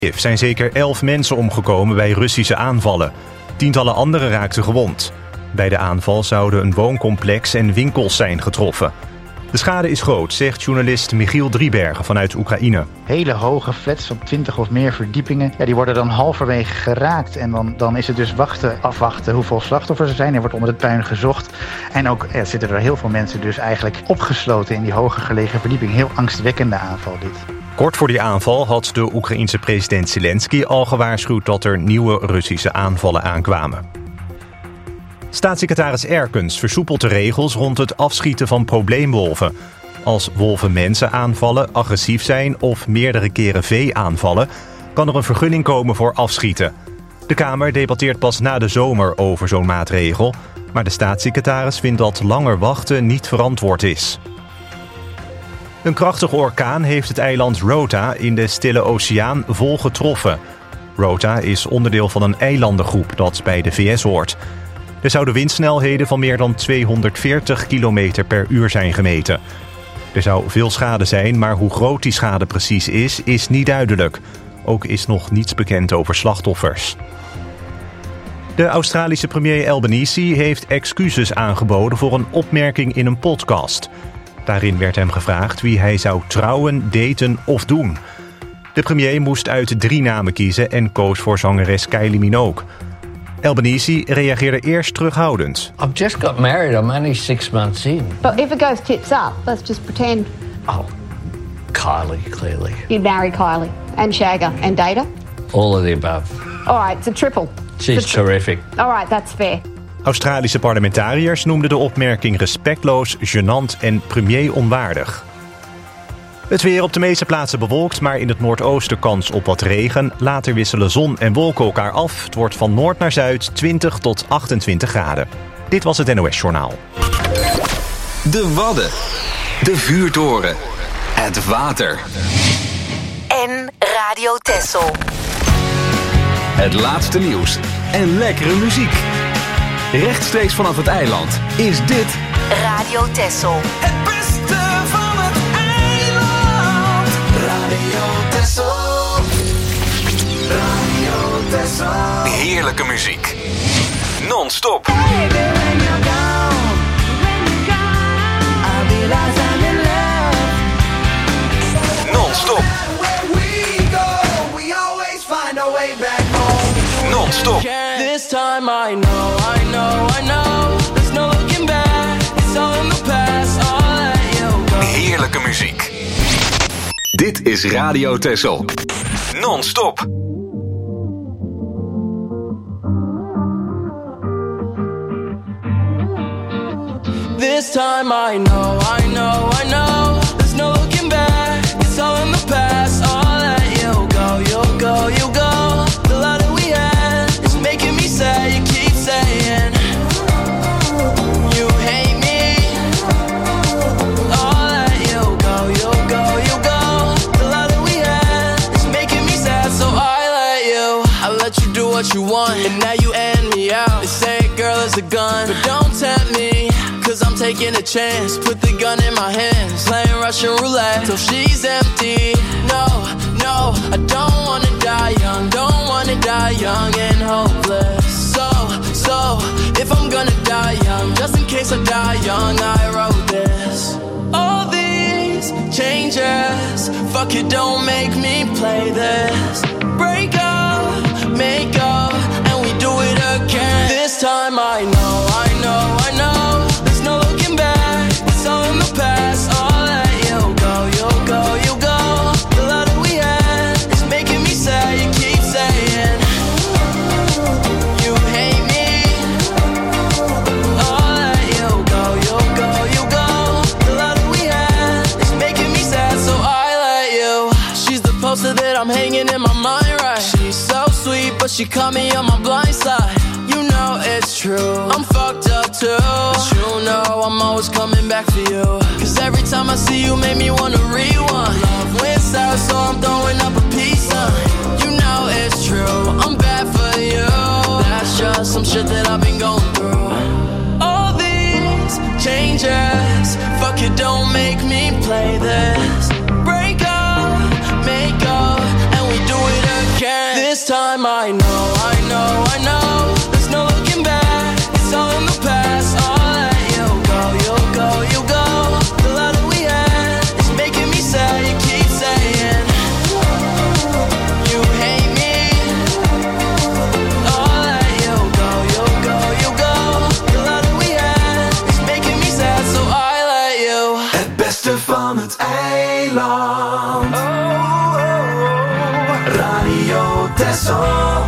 Er zijn zeker 11 mensen omgekomen bij Russische aanvallen. Tientallen anderen raakten gewond. Bij de aanval zouden een wooncomplex en winkels zijn getroffen. De schade is groot, zegt journalist Michiel Driebergen vanuit Oekraïne. Hele hoge flats van 20 of meer verdiepingen, die worden dan halverwege geraakt. En dan is het dus afwachten hoeveel slachtoffers er zijn. Er wordt onder het puin gezocht. En ook zitten er heel veel mensen dus eigenlijk opgesloten in die hoger gelegen verdieping. Heel angstwekkende aanval dit. Kort voor die aanval had de Oekraïense president Zelensky al gewaarschuwd dat er nieuwe Russische aanvallen aankwamen. Staatssecretaris Erkens versoepelt de regels rond het afschieten van probleemwolven. Als wolven mensen aanvallen, agressief zijn of meerdere keren vee aanvallen, kan er een vergunning komen voor afschieten. De Kamer debatteert pas na de zomer over zo'n maatregel, maar de staatssecretaris vindt dat langer wachten niet verantwoord is. Een krachtige orkaan heeft het eiland Rota in de Stille Oceaan vol getroffen. Rota is onderdeel van een eilandengroep dat bij de VS hoort. Er zouden windsnelheden van meer dan 240 km per uur zijn gemeten. Er zou veel schade zijn, maar hoe groot die schade precies is niet duidelijk. Ook is nog niets bekend over slachtoffers. De Australische premier Albanese heeft excuses aangeboden voor een opmerking in een podcast. Daarin werd hem gevraagd wie hij zou trouwen, daten of doen. De premier moest uit 3 namen kiezen en koos voor zangeres Kylie Minogue. Albanese reageerde eerst terughoudend. I've just got married. I'm only 6 months in. But if it goes tits up, let's just pretend. Oh, Kylie, clearly. You'd marry Kylie and shag her and date her? All of the above. All right, it's a triple. She's terrific. All right, that's fair. Australische parlementariërs noemden de opmerking respectloos, gênant en premier-onwaardig. Het weer op de meeste plaatsen bewolkt, maar in het noordoosten kans op wat regen. Later wisselen zon en wolken elkaar af. Het wordt van noord naar zuid 20 tot 28 graden. Dit was het NOS Journaal. De Wadden. De Vuurtoren. Het water. En Radio Texel. Het laatste nieuws en lekkere muziek. Rechtstreeks vanaf het eiland is dit Radio Texel. Het beste van het eiland. Radio Texel. Radio Texel. heerlijke muziek. Non-stop. Non-stop. Non-stop. This time I know. There's no looking back. It's all in the past. I'll let you go. Heerlijke muziek. Dit is Radio Texel. Non-stop. This time I know. There's no looking back. It's all in the past. I'll let you go. You go. The love that we had is making me sad. You keep saying you hate me. I'll let you go. The love that we had is making me sad. So I let you do what you want, and now you end me out. They say a girl is a gun, but don't tempt me. Cause I'm taking a chance, put the gun in my hands, playing Russian roulette till she's empty. No, I don't wanna die young and hopeless. So, if I'm gonna die young, just in case I die young, I wrote this. All these changes, fuck it, don't make me play this. Break up, make up, and we do it again. This time I know. There's no looking back, it's all in the past. I'll let you go. The love that we had is making me sad. You keep saying you hate me. I'll let you go. The love that we had is making me sad, so I let you. She's the poster that I'm hanging in my mind, right? She's so sweet, but she caught me on my blind side. You know it's true, I'm fucked up too. But you know I'm always coming back for you. Cause every time I see you make me wanna rewind. Love went south, so I'm throwing up a peace sign. You know it's true, I'm bad for you. That's just some shit that I've been going through. All these changes, fuck it, don't make me play this. Break up, make up, and we do it again. I know. There's no looking back. It's all in the past. I'll let you go. The love that we had is making me sad. You keep saying you hate me. I'll let you go. The love that we had is making me sad. So I let you. Het beste van het eiland. Radio Texel.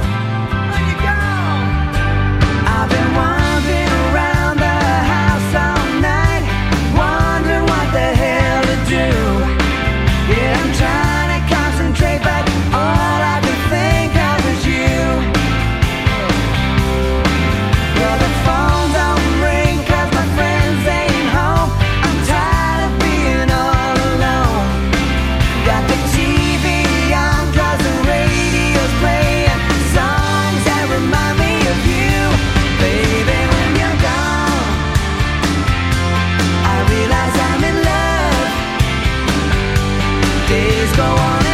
I've been wandering around the house all night, wondering what the hell to do. Yeah, I'm trying to concentrate, but all I can think of is you. Well, the phone don't ring 'cause my friends ain't home. I'm tired of being all alone. Got the TV on 'cause the radio's playing songs that remind me of you. Baby, when you're gone, I realize I'm in love. Days go on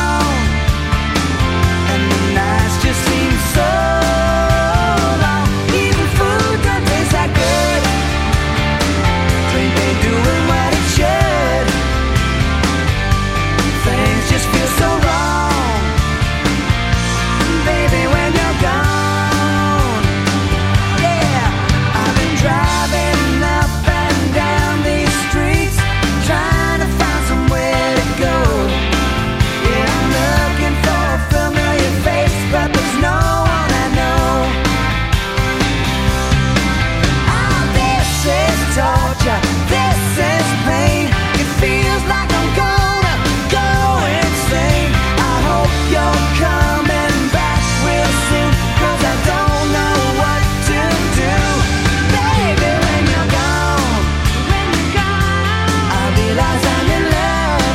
and the nights just seem so long. Even food don't taste that good. Drink ain't doing what it should. Things just feel so wrong. Baby, when you're gone. Yeah, I've been driving up and down these streets, trying to find somewhere to go. Yeah, I'm looking for a familiar face, but there's no one I know. Oh, this is torture, this is pain. It feels like I'm gonna go insane. I hope you're coming back real soon, 'cause I don't know what to do. Baby, when you're gone, I realize I'm in love.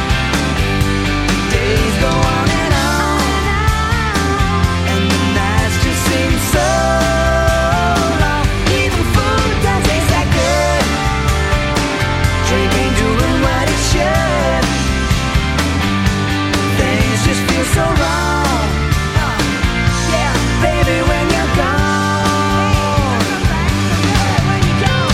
Days go on and the nights just seem so long. Even food don't taste that good. Drink ain't doing what it should. Things just feel so wrong. Yeah, baby, when you're gone. When you're gone.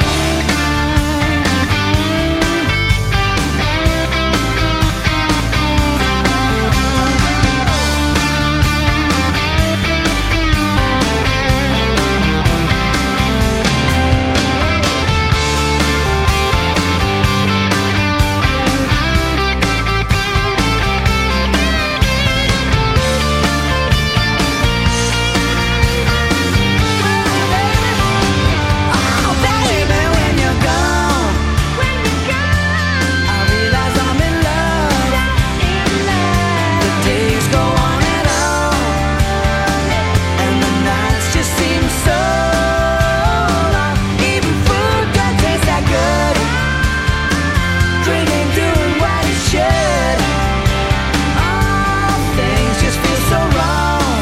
Oh, baby, when you're gone, I realize I'm in love. The days go on and the nights just seem so long. Even food don't taste that good. Drink ain't doing what it should. Oh, things just feel so wrong.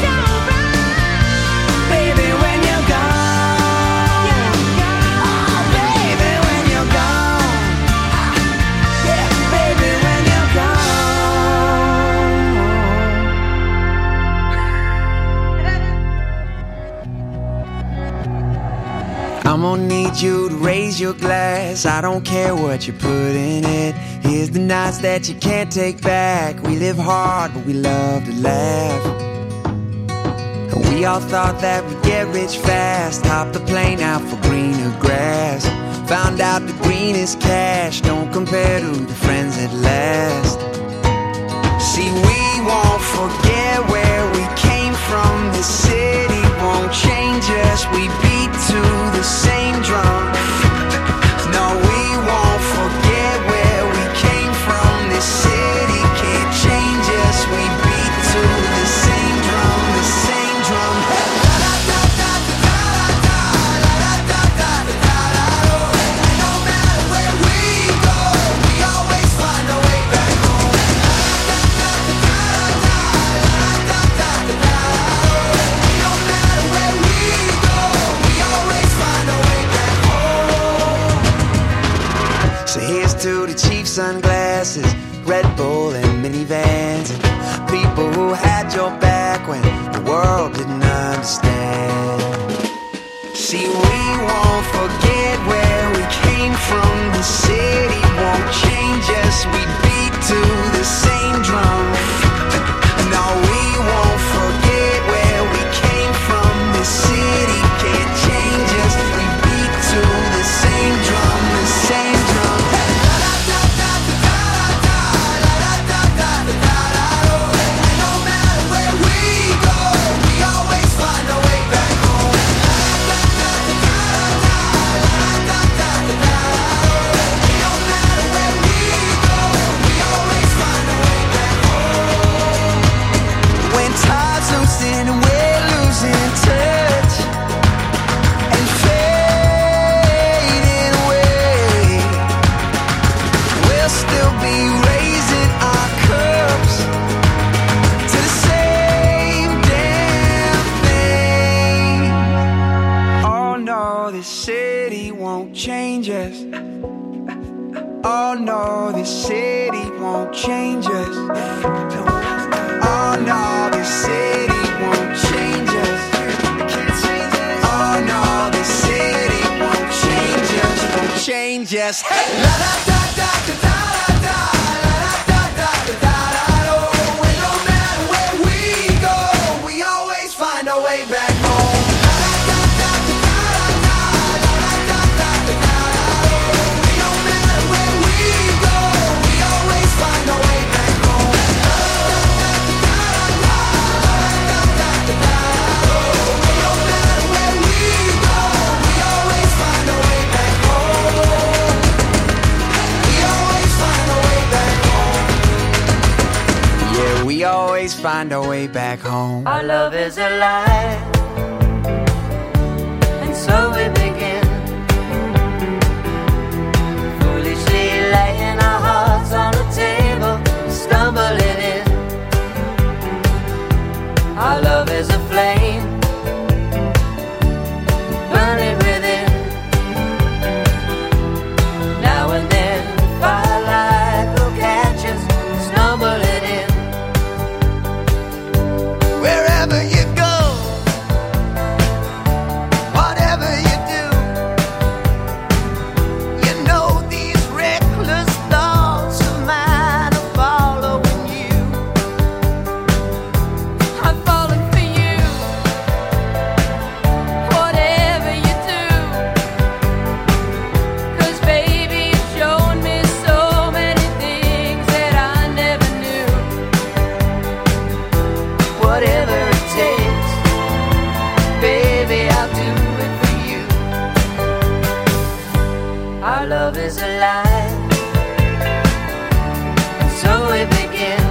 Baby, when you're gone. Oh, baby, when you're gone. Yeah, baby, when you're gone. I'm gonna need you to raise your glass. I don't care what you put in it. Here's the nights that you can't take back. We live hard, but we love to laugh. We all thought that we'd get rich fast. Hopped the plane out for greener grass. Found out the greenest cash don't compare to the friends that last. See, we won't forget where we came from. This city won't change us. We beat to the same drum. No, we won't forget where we came from. This city can't change us. We beat to the same drum, the same drum. No matter where we go, we always find a way back home. No matter where we go, we always find a way back home. So here's to the cheap sunglasses, Red Bull and minivans, and people who had your back when Oh no, this city won't change us. Oh no, this city won't change us. Oh no, this city won't change us. Won't change us. Hey! La da da da da da da da da da da da da. Oh, and no matter where we go, we always find our way back home. We always find our way back home. Our love is alive, and so we begin. Foolishly laying our hearts on the table, stumbling in. Our love is a flame, burning within. Now and then, firelight will catch us, stumbling in. Wherever you go, whatever you do, you know these reckless thoughts of mine are following you. I'm falling for you, whatever you do. 'Cause baby, you've shown me so many things that I never knew. Whatever it takes, baby, I'll do it for you. Our love is alive, and so we begin.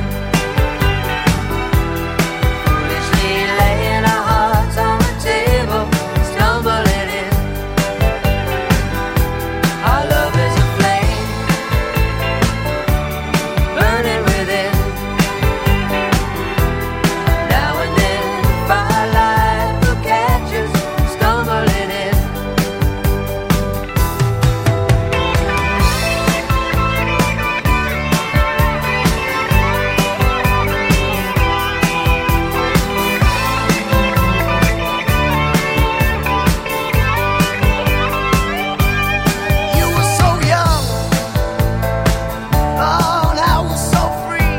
Foolishly laying our hearts on the table, stumbling in. Our love is a flame, burning within. Now and then, firelight will catch us, stumbling in. You were so young, oh, and I was so free.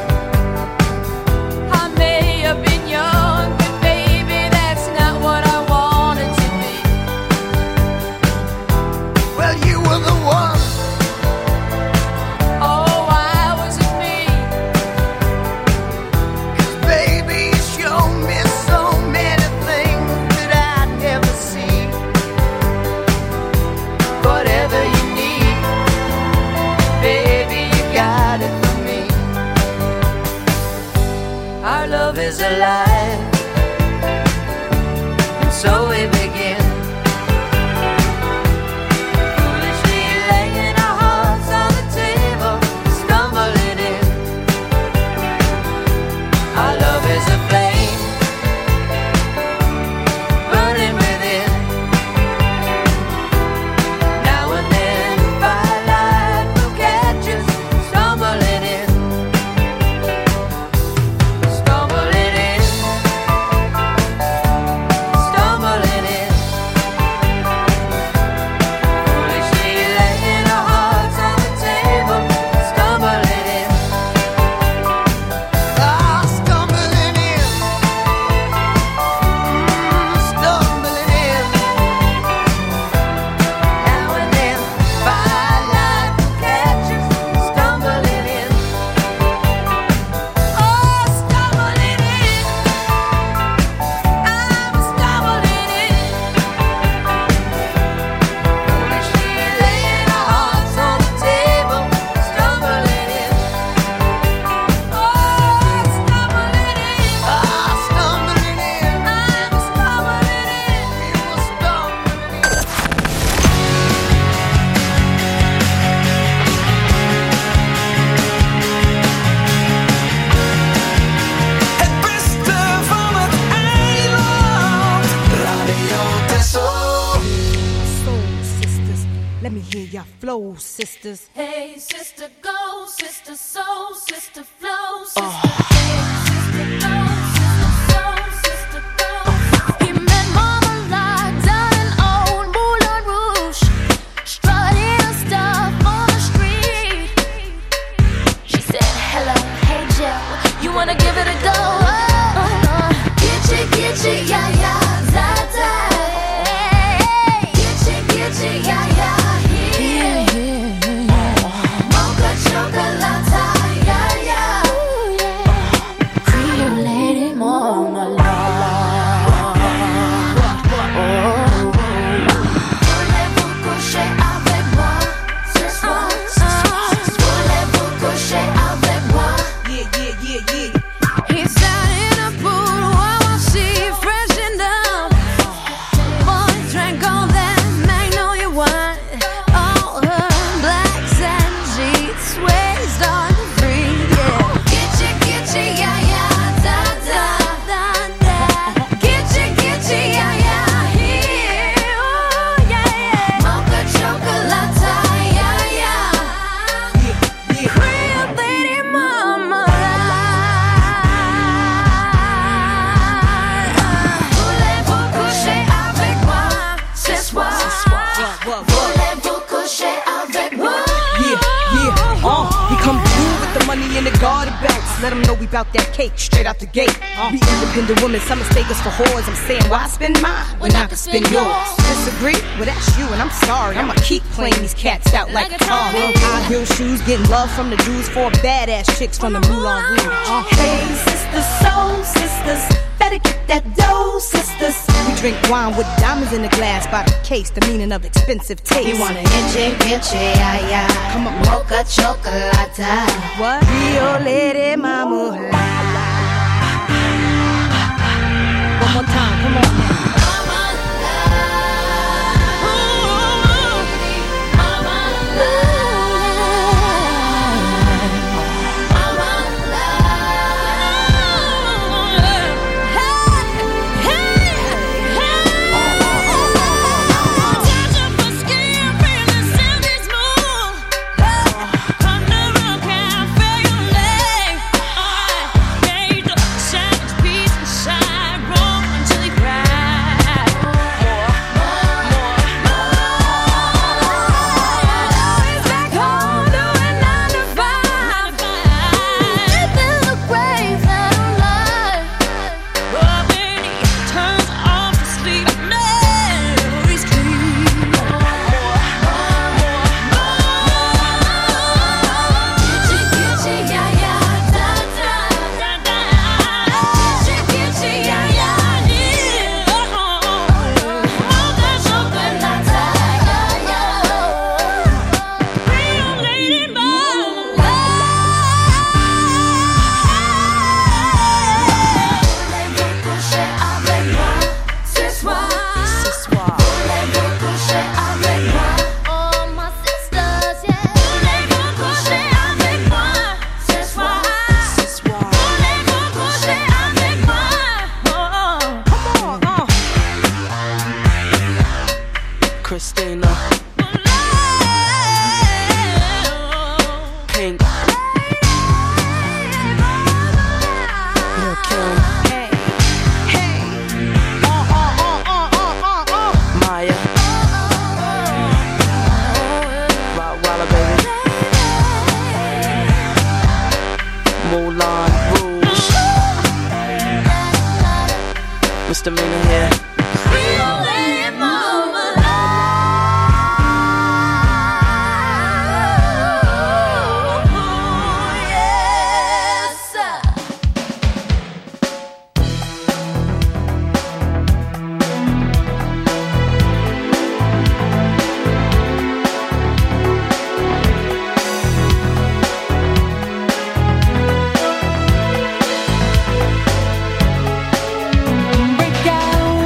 I may have been young, but baby, that's not what I wanted to be. Well, you were the one. Oh, why was it me? Baby, you showed me so many things that I'd never see. Whatever you need, baby, you got it for me. Our love is alive, and so we begin. Foolishly laying our hearts on the table, stumbling in. Our love is a flame, burning within. Now and then, firelight will catch us, stumbling in. Stumbling in. Stumbling in. your flow, sisters. Hey, sister, go, sister, soul, sister, flow, sister. Hey, sister, go, sister, soul, sister, go. He met Marmalade down in old Moulin Rouge, strutting her stuff on the street. She said, hello, hey, Joe, you wanna give it a go? Gitchy, yeah, yeah, da, da. Gitchy, yeah, yeah, yeah. Mocha chocolate, yeah, yeah. Pretty lady Marmalade. Voulez-vous coucher avec moi ce soir? Voulez-vous coucher avec moi? Yeah, yeah, yeah, yeah. He sat in a pool while she freshened up. Boy drank all that magnolia wine. All her blacks and sheets swayed on free. Yeah. Gitchy, yeah, yeah, da, da, da, da. Gitchy, yeah, yeah, here. Oh, yeah, yeah. Mocha chocolate, yeah, yeah. Pretty lady Marmalade. Voulez-vous coucher avec moi ce soir? Voulez-vous coucher avec moi? We come through with the money in the garter belts. Let them know we bout that cake straight out the gate. We independent women, some mistake us for whores. I'm saying, why spend mine when I can spend yours? Disagree? Well, that's you, and I'm sorry. I'ma keep playing these cats out like a car. High heel shoes, getting love from the Jews, 4 badass chicks from the Moulin Rouge. Hey, sisters, soul sisters, better get that dough, sisters. We drink wine with diamonds in the glass by the case, the meaning of expensive taste. You want an itchy, yeah, yeah. Come on. Mocha chocolate. What? Rio Lady Marmalade. One more time, come on now. Christina, Pink, Lil' Kim, Maya, Rottweiler baby, Moulin Rouge, Misdemeanor here. Break out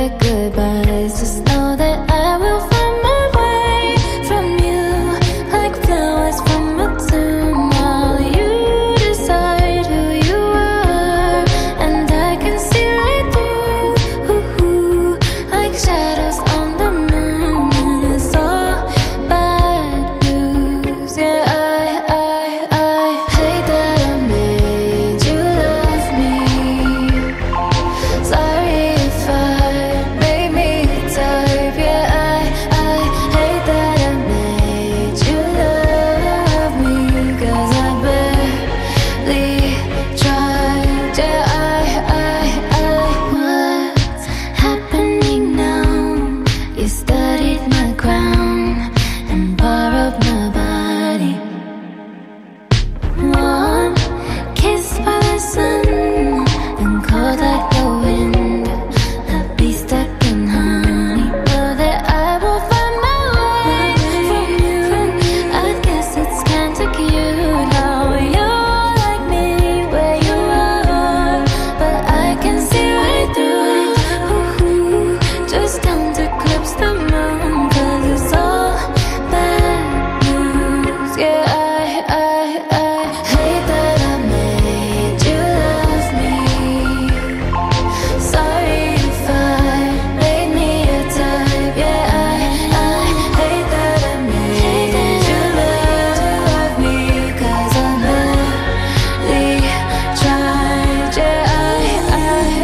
say goodbyes. Just know that I will find my way from you, like flowers from a tomb. While you decide who you are, and I can see right through, like shadows on the moon. And it's all bad news. Yeah, I hate that I made you love me. Sorry if I made me type. Yeah, I hate that I made you love me, 'cause I barely tried. Yeah, what's happening now? You studied my crown and borrowed my body. One kiss by the sun and cold like the wind. I'll be stuck in honey. Know that I will find my way from you. I guess it's kinda cute how you're like me where you are, but I can see right through. Just don't eclipse the moon, 'cause it's all bad news. Yeah, I hate that I made you love me. Sorry if I made me a type. Yeah, I hate that I made you love me, 'cause I barely tried. Yeah,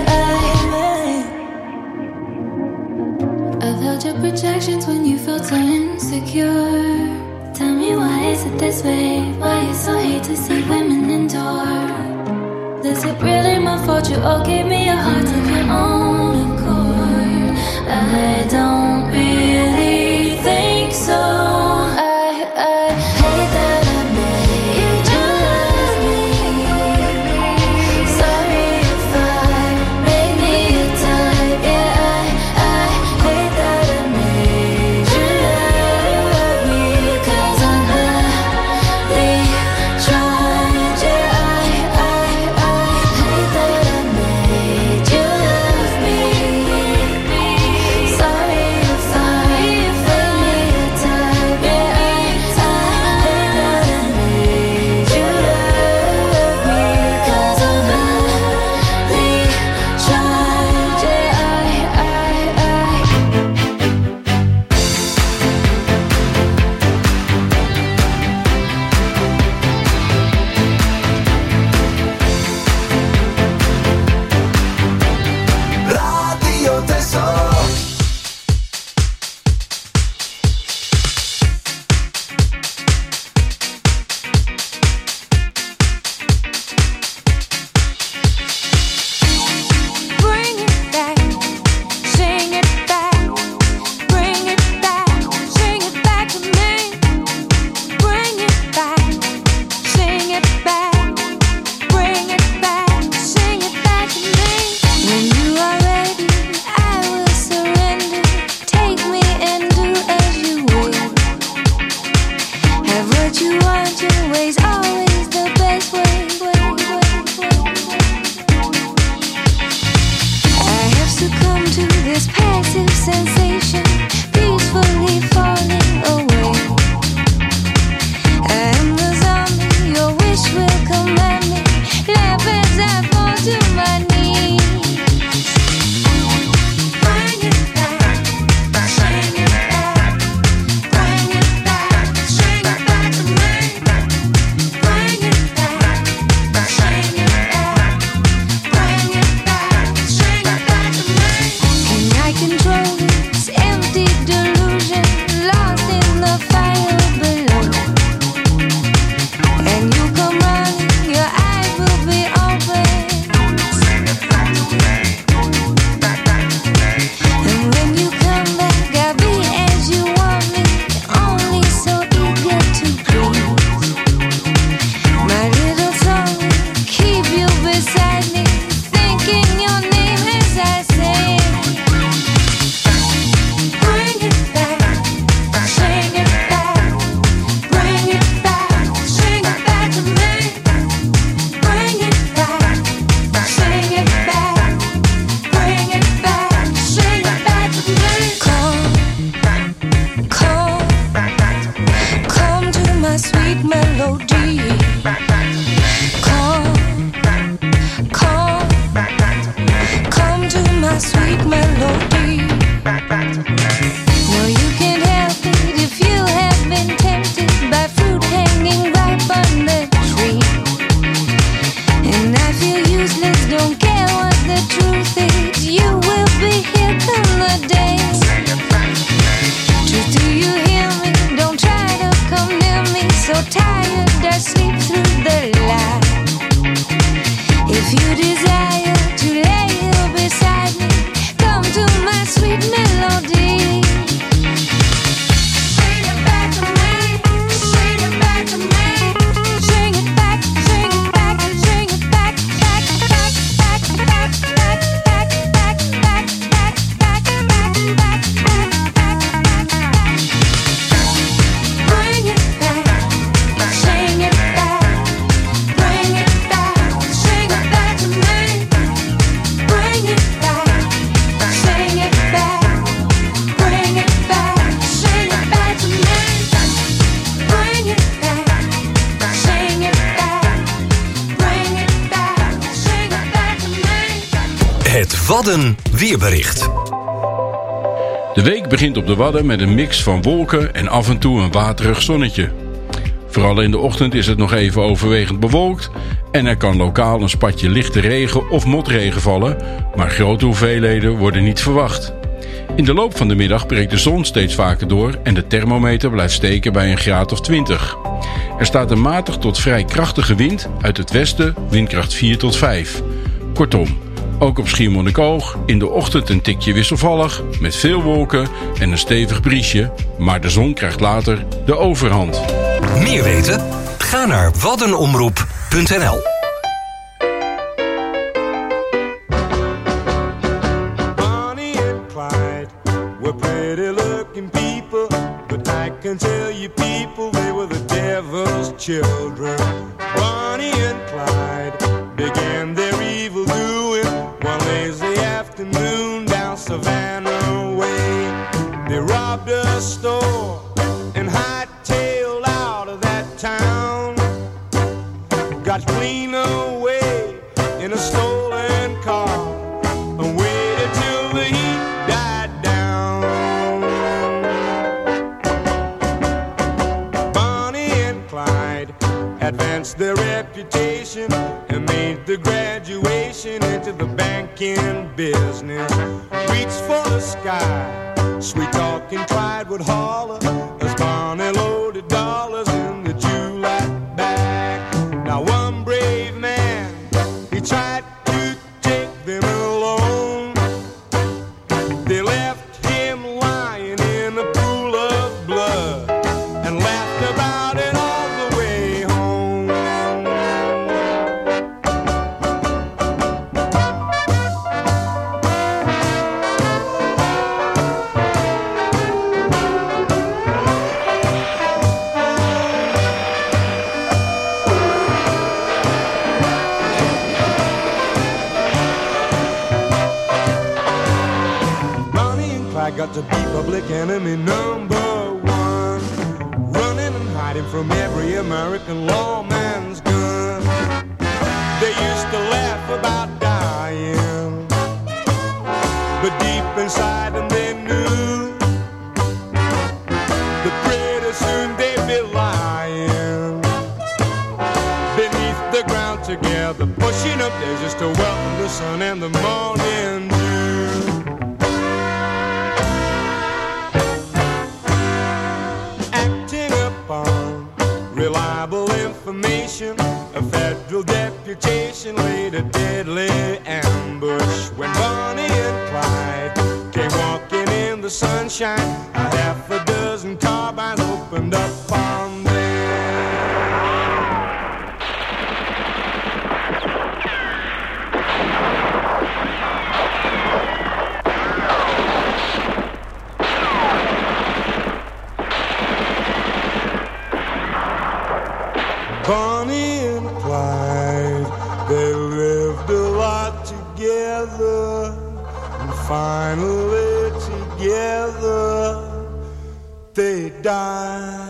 I felt your projections when you felt so insecure. Tell me, why is it this way? Why you so hate to see women endure? Is it really my fault you all gave me a heart of your own accord? I don't really think so. I hate that I made you love me. Sorry if I made me a type. Yeah, I hate that I made you love me, 'cause I barely tried. Yeah, I hate that I made you love me. Sorry if I made me a type. Yeah, I hate that I made you love me, 'cause I barely tried. Radio Tesoro. Bring it back, sing it back, bring it back, sing it back to me. Bring it back, sing it back, bring it back, sing it back to me. When you are ready, I will surrender. Take me and do as you will. Have what you want, your way's always the best way. I have succumbed to this passive sensation, peacefully falling away. I am the zombie, your wish will command me. Laugh as I fall to my knees. Bring it back, sing it back. Bring it back, sing it back to me. Bring it back, sing it back. Bring it back, sing it back to me. Can I control this empty Wadden weerbericht. De week begint op de Wadden met een mix van wolken en af en toe een waterig zonnetje. Vooral in de ochtend is het nog even overwegend bewolkt en er kan lokaal een spatje lichte regen of motregen vallen, maar grote hoeveelheden worden niet verwacht. In de loop van de middag breekt de zon steeds vaker door en de thermometer blijft steken bij een graad of 20. Er staat een matig tot vrij krachtige wind uit het westen, windkracht 4 tot 5. Kortom, ook op Schiermonnikoog in de ochtend een tikje wisselvallig, met veel wolken en een stevig briesje, maar de zon krijgt later de overhand. Meer weten? Ga naar waddenomroep.nl. Bonnie and Clyde were pretty looking people, but I can tell you people, they were the devil's children. Bonnie and Clyde began their evil doing one lazy afternoon down Savannah Way. They robbed a store and hightailed out of that town. Got clean away in a stolen car and waited till the heat died down. Bonnie and Clyde advanced their reputation and made the graduation into the banking business. Reached for the sky, sweet talking Clyde would holler as Bonnie loaded dollars in the July bag. Now one brave man, he tried to take them alone. They left him lying in a pool of blood and laughed about it all the way home. I got to be public enemy number one, running and hiding from every American lawman's gun. They used to laugh about dying, but deep inside them they knew that pretty soon they'd be lying beneath the ground together, pushing up there just to welcome the sun and the morning dew. Reliable information, a federal deputation laid a deadly ambush when Bonnie and Clyde came walking in the sunshine. A half a dozen carbines opened up on them. Bonnie and Clyde, they lived a lot together, and finally together they died.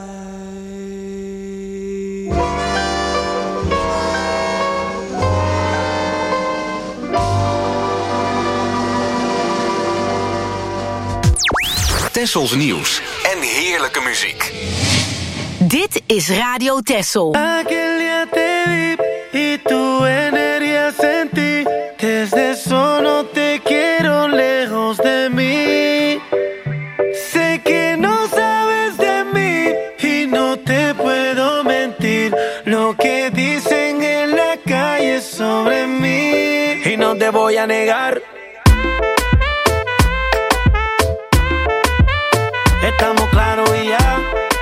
Tessels nieuws en heerlijke muziek. Dit is Radio Tessel. Aquel día te vi y tu energía sentí. Desde eso no te quiero lejos de mí. Sé que no sabes de mí y no te puedo mentir. Lo que dicen en la calle sobre mí. Y no te voy a negar. Estamos claros y ya.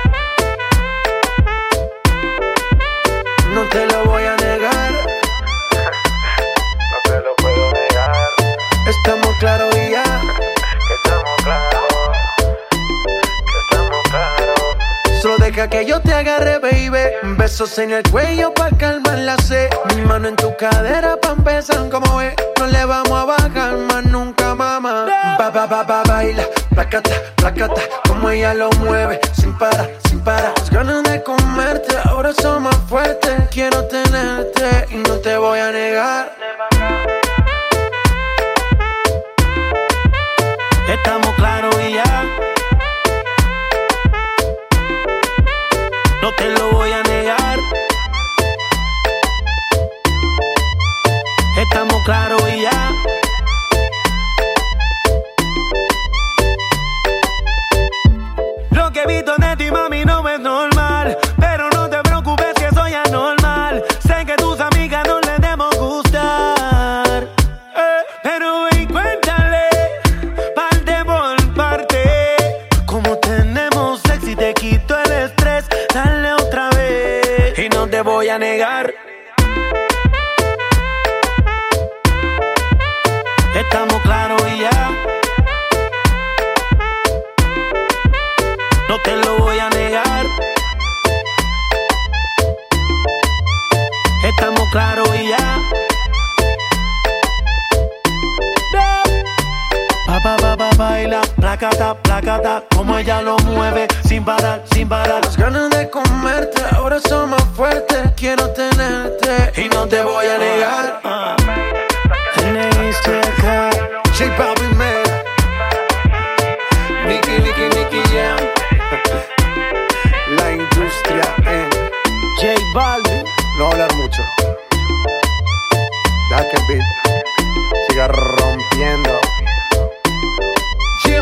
No te lo voy a negar. No te lo puedo negar. Estamos claros y ya. Estamos claros. Estamos claros. Solo deja que yo te agarre, baby. Besos en el cuello pa' calmar la sed. Mi mano en tu cadera pa' empezar como ves. No le vamos a bajar más nunca, mamá. Baila, placata, placata. Como ella lo mueve, sin parar, sin parar. Las ganas de comerte, ahora son más fuertes. Quiero tenerte y no te voy a negar. Estamos claros y ya. No te lo voy a negar. Estamos claros y ya. Lo que he visto de ti, mami, no es normal. Pero no te preocupes que soy anormal. Sé que tus amigas no les debemos gustar. Pero ven, cuéntale, parte por parte. Como tenemos sexy, te quito el estrés. Dale otra vez. Y no te voy a negar. Estamos claros y ya. No te lo voy a negar. Estamos claros y ya. Baila, placata, como ella lo mueve, sin parar, sin parar. Las ganas de comerte ahora son más fuertes. Quiero tenerte y no te voy a negar. J Balvin, man. Nicky Jam. La industria en J Balvin. No hablar mucho. Deja que el beat siga rompiendo. Chill.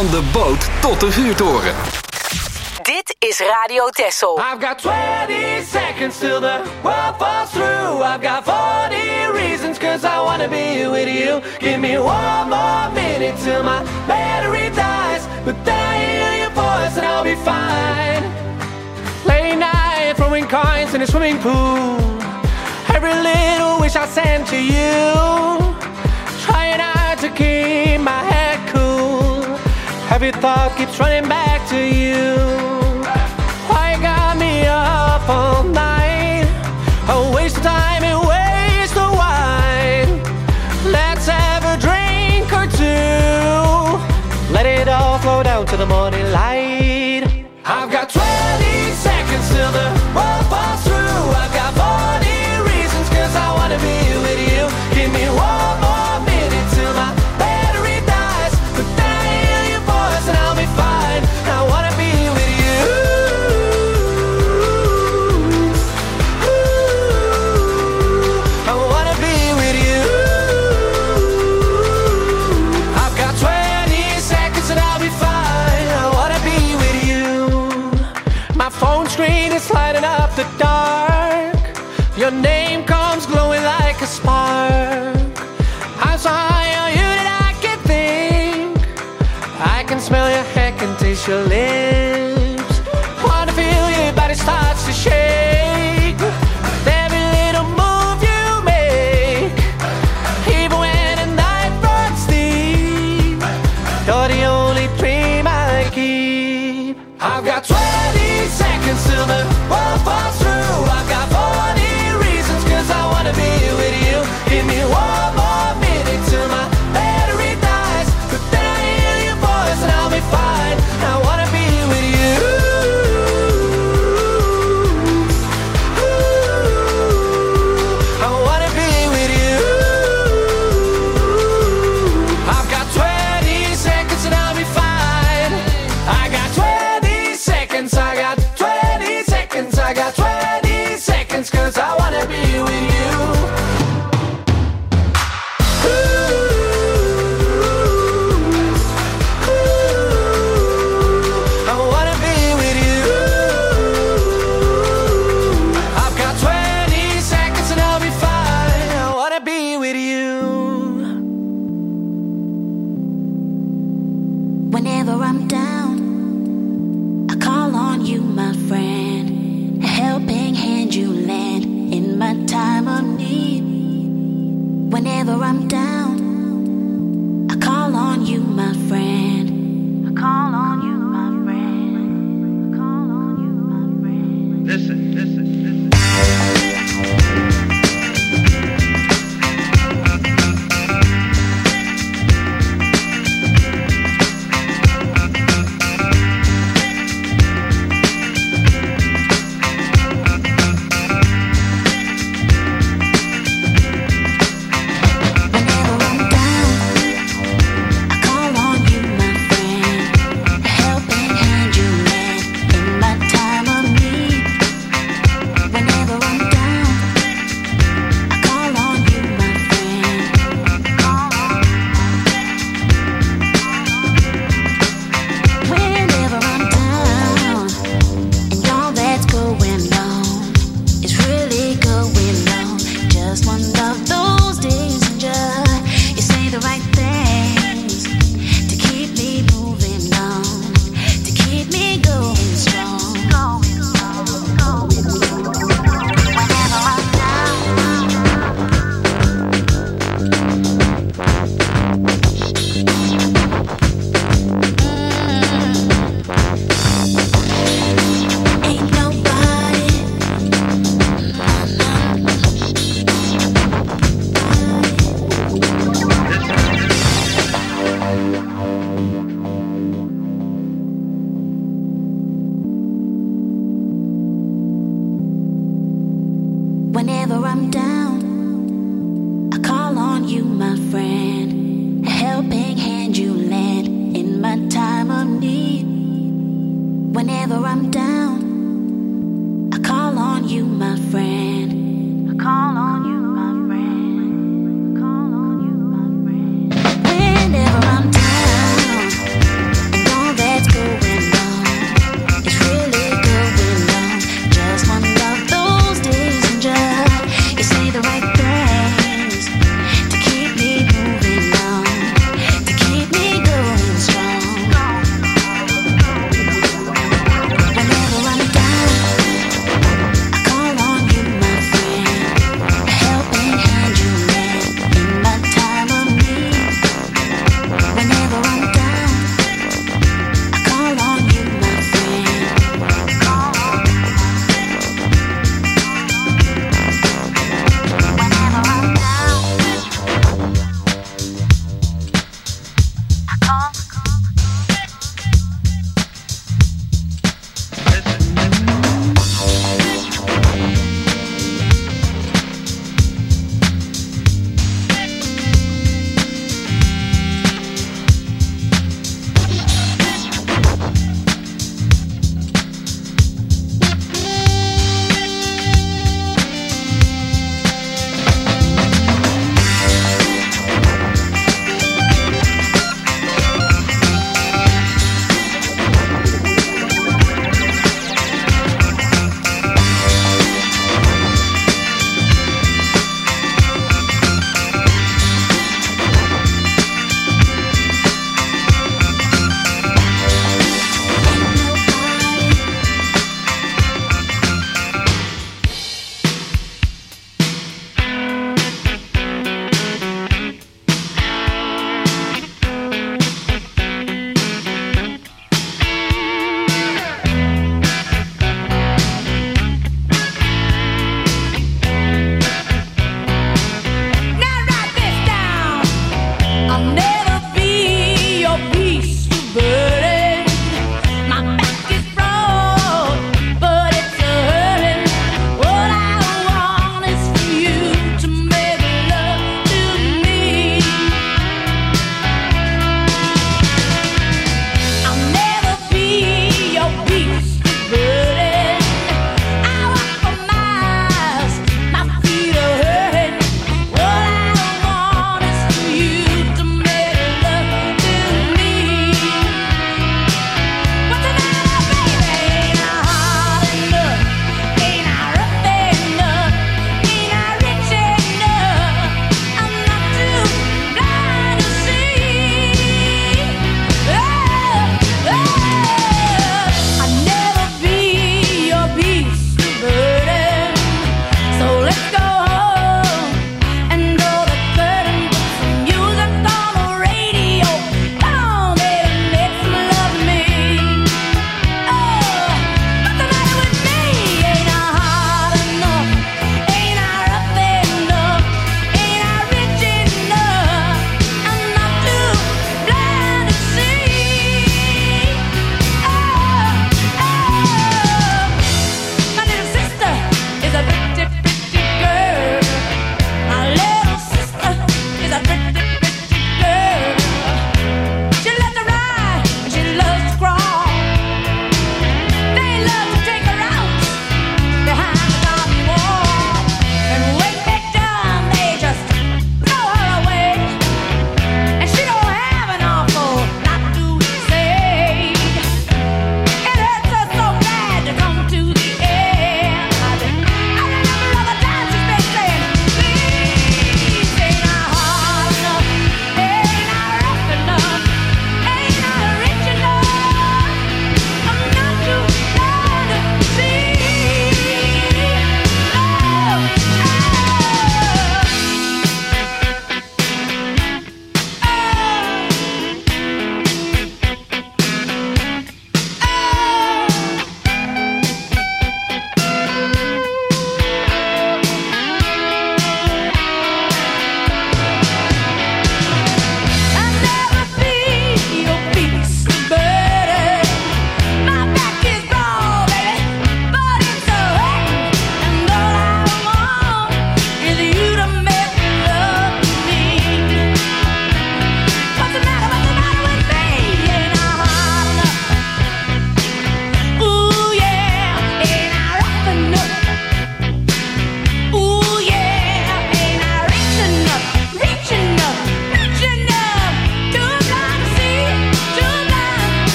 Van de boot tot de vuurtoren. Dit is Radio Texel. I've got 20 seconds till the world falls through. I've got 40 reasons cause I wanna be with you. Give me one more minute till my battery dies. But then I hear your voice and I'll be fine. Late night throwing coins in a swimming pool. Every little wish I send to you. Trying hard to keep my head cool. Every thought keeps running back to you. Why you got me up all night? A waste of time and waste of wine. Let's have a drink or two. Let it all flow down to the morning light. I've got 20 seconds till the world falls through. I've got 40 reasons cause I wanna be with you. Give me one more minute till my battery dies. But then I hear your voice and I'll be fine. I wanna be with you. I wanna be with you. I've got 20 seconds and I'll be fine. I wanna be with you. My phone screen is lighting up the dark. Your name comes glowing like a spark. I'm so high on you that I can think. I can smell your hair, can taste your lips. Wanna feel your body starts to shake. With every little move you make. Even when the night runs deep, you're the only dream I keep. I've got 20 seconds till the world falls through. I've got 40 reasons cause I wanna be with you. Give me one more minute till my battery dies. But then I hear your voice and I'll be fine. I wanna be with you. I wanna be with you. I've got 20 seconds and I'll be fine. I got 20 seconds, I got 20 seconds, I got 20 seconds cause I wanna be with you. I wanna be with you. I've got 20 seconds and I'll be fine. I wanna be with you. Whenever I'm down, I call on you, my friend. A helping hand you lend in my time of need. Whenever I'm down, I call on you, my friend. I call on you, my friend. I call on you, my friend. Listen. Whenever I'm down, I call on you, my friend. A helping hand you lend in my time of need. Whenever I'm down, I call on you, my friend. I call on you, my friend. I call on you, my friend. Whenever I'm down,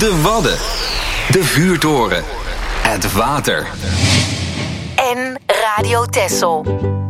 De Wadden. De vuurtoren. Het water. En Radio Texel.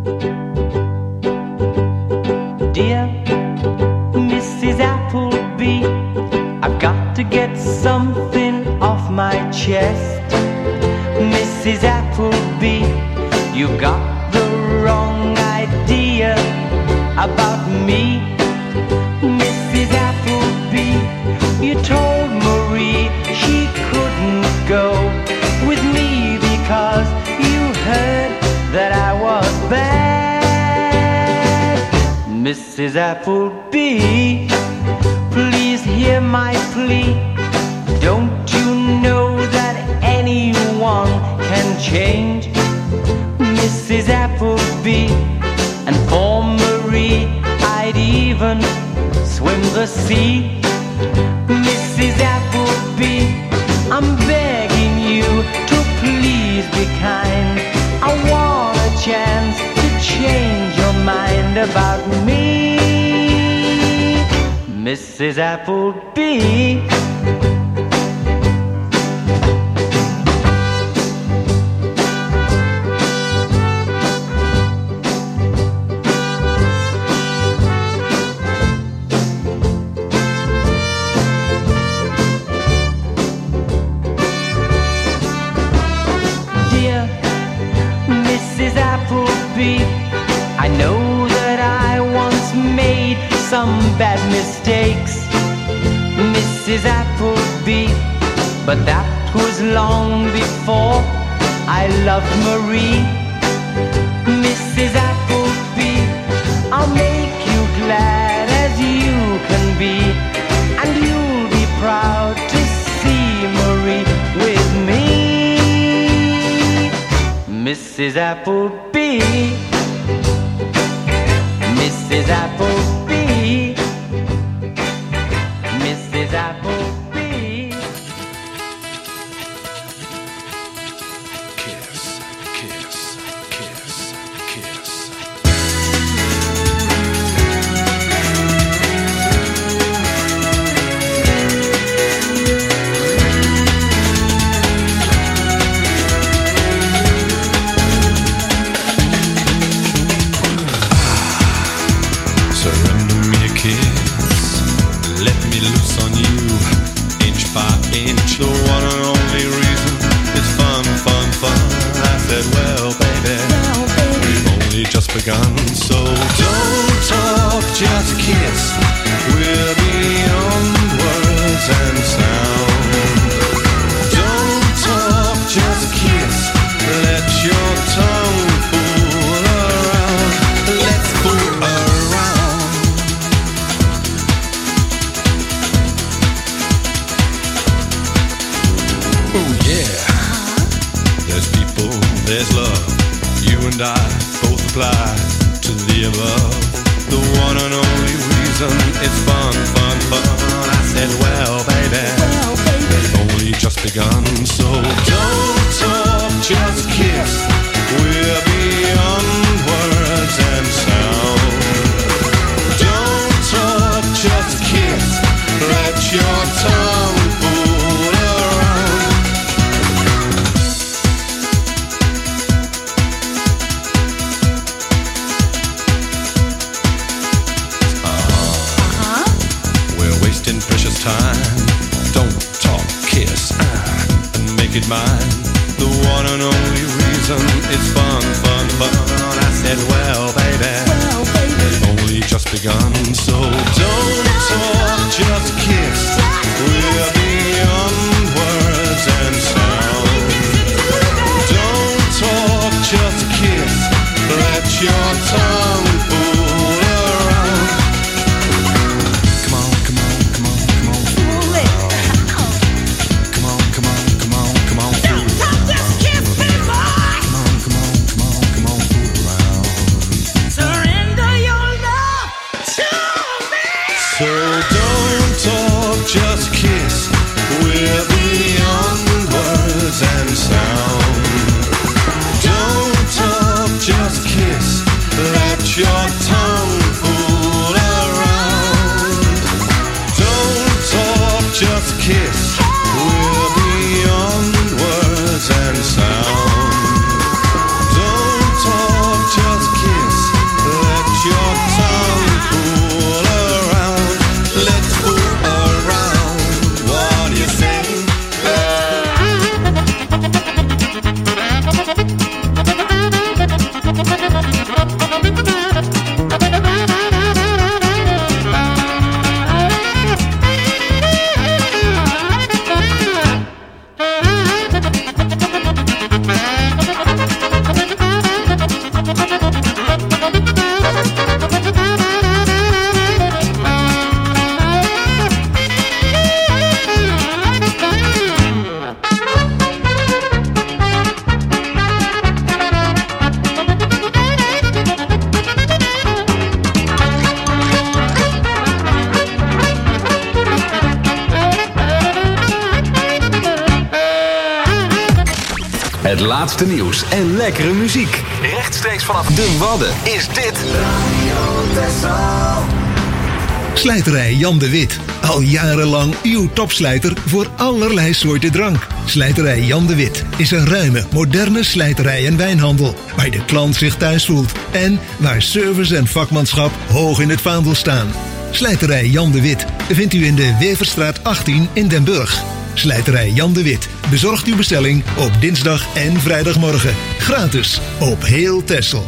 Dear Mrs. Appleby, I've got to get something off my chest. Mrs. Appleby, you got the wrong idea about me. Mrs. Appleby, you told Marie she couldn't go with me because you heard that I was bad. Mrs. Appleby, please hear my plea. Don't you know that anyone can change? Mrs. Appleby, and for Marie I'd even swim the sea. Mrs. Appleby, I'm begging you to please be kind. I want a chance to change your mind about me. Mrs. Appleby. I know that I once made some bad mistakes, Mrs. Appleby, but that was long before I loved Marie. Mrs. Appleby, I'll make you glad as you can be, and you'll be proud to see Marie with me. Mrs. Appleby, Mrs. Appleby, Mrs. Appleby. Kiss, kiss, kiss, kiss. Surrender me a kiss, let me loose on you, inch by inch, the one and only reason it's fun, fun, fun. I said, well, baby, we've only just begun, so don't talk, just kiss. We're beyond words and sound. Don't talk, just kiss. Let your tongue fool around. Let's fool around. Oh yeah. There's people, there's love. You and I both apply to the above. The one and only reason it's fun, fun, fun. I said, well, baby, we've only just begun, so don't talk, just kiss. We're beyond words and sound. Don't talk, just kiss. Let your tongue fool around. We're wasting precious time. Don't talk, kiss, and make it mine. The one and only reason it's fun, fun, fun. I said, well, baby, we've only just begun, so don't talk, just kiss. We're beyond words and sound. Don't talk, just kiss. Let your tongue fool around. Come on, come on, come on, come on, fool around. Come on, come on, come on, come on, fool around. Just kiss me, boy. Come on, come on, come on, come on, fool around. Surrender your love to me. So don't talk, just kiss. We're Het laatste nieuws en lekkere muziek. Rechtstreeks vanaf de Wadden is dit Radio Texel. Slijterij Jan de Wit. Al jarenlang uw topslijter voor allerlei soorten drank. Slijterij Jan de Wit is een ruime, moderne slijterij en wijnhandel. Waar de klant zich thuis voelt. En waar service en vakmanschap hoog in het vaandel staan. Slijterij Jan de Wit vindt u in de Weverstraat 18 in Den Burg. Slijterij Jan de Wit bezorgt uw bestelling op dinsdag en vrijdagmorgen. Gratis op heel Texel.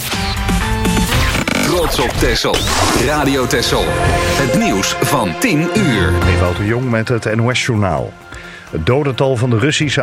Trots op Texel. Radio Texel. Het nieuws van 10 uur. Ewout de Jong met het NOS-journaal. Het dodental van de Russische